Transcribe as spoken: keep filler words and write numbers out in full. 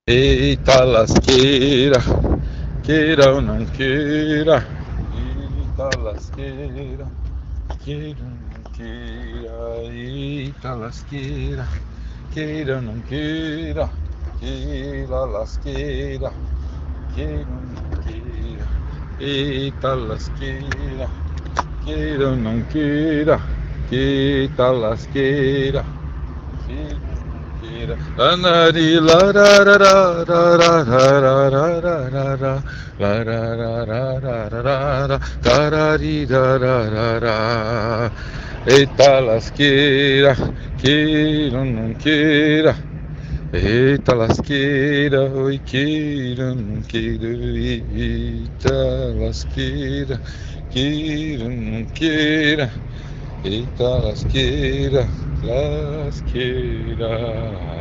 Eita lasqueira, queira ou não queira. Eita lasqueira, queira ou não queira. Eita lasqueira, queira ou não queira. Queira lasqueira, queira ou não queira. Eita lasqueira, queira ou não queira. Eita lasqueira, queira. Anari lararara, lararara, lararara, tararirarara. Eita lasqueira, queira ou não queira. Eita lasqueira, oi queira, não queira. Eita lasqueira, queira, não queira. Eita lasqueira, lasqueira.